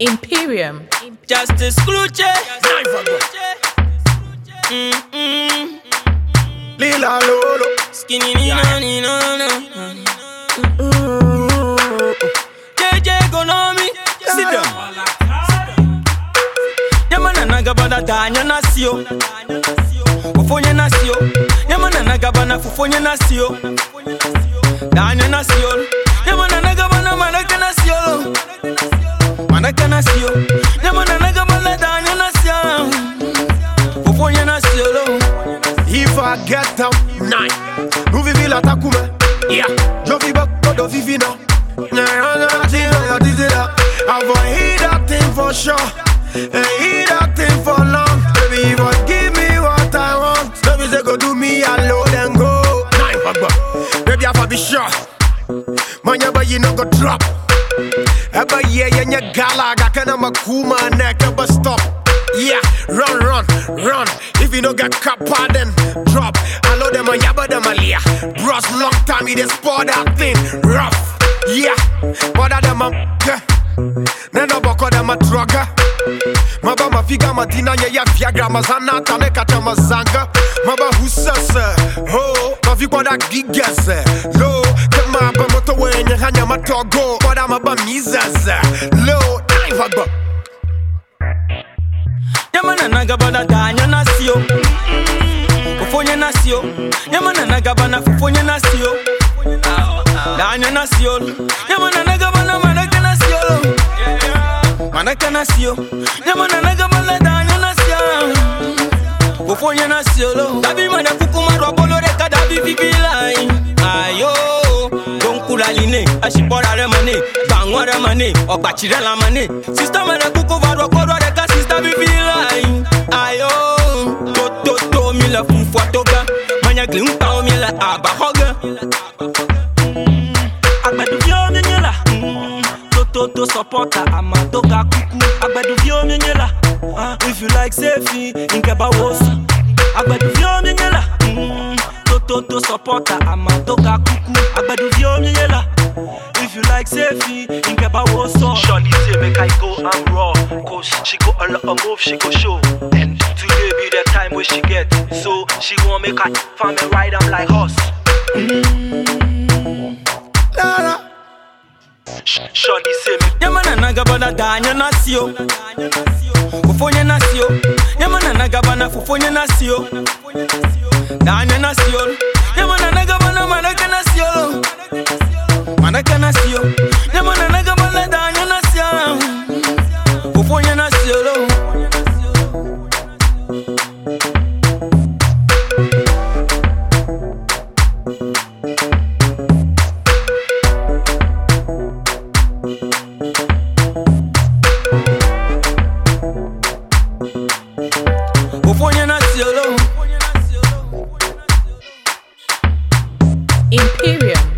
Imperium. Justice Cluche. Lila Lolo. Skinny Nina Nina. JJ Gonomi. Sit down. Yamana nagabana danya nasio. Fufonye nasio. Yamana nagabana fufonye nasio. Danya nasio. Yamana nagabana manaka nasio. Manaka nasio. Yamana nagabana danya nasio. Fufonye nasio. If I get up, night. Movie Villa Takume. Yeah. Jovi Bako Vivina. I will hear that thing for sure. And hear that thing for long. Baby, you give me what I want. Baby, they go do me alone and go. Baby, I for be sure. Man, you no go drop. Eba yeah, yeah, gala. I can't have a kuma neck, ever stop. Yeah, run. If you don't get kappa, then drop. I know them on yaba them alia. Bros long time, he just pour that thing rough. Yeah, but them a Neno boko them a drugger. Maba mafiga madina ya Viagra mazana tameka chama zanga. Maba husasa ho mafiga da gigas low. Kama ba moto wenye hanya matogo. Koda maba mizas low. Naiva. Yamana nagabana danya nasio. Fufonye nasio. Yamana nagabana fufonye nasio. Danya nasio. Yamana nagabana manaka nasio. Manaka nasio. Yamana nagabana danya nasio. Fufonye nasio. Dabi mana kukuma robolo reka dabi vivilai. Ayo. Don't kulaline. Ashipora remane. Bangwa remane. Okbachire la mane. Sister mana kukuva robolo reka sister vivilai. Ayo. To mi la fufwa toga. Manya glimpa o mi la aba hoga. Agbedu vio minyela. To supporter amatoka kuku. Agbedu vio minyela. If you like safety, inkeba wosu. Agbedu vio minyela. To supporter amatoka kuku. Agbedu vio minyela. If you like safety, inkeba wosu. Shawty say make I go and raw. Cause she got a lot of moves she go show. And today be the time where she get. So she won't make her family ride am like horse. Shawty say me Yamana nagabana danya nasio. Fufonye nasio. Yamana nagabana fufonye nasio. Danya nasio. Yamana nagabana manaka nasio. Manaka nasio. Yamana nagabana danya nasio. Fufonye nasio. Fufonye nasio. Imperium.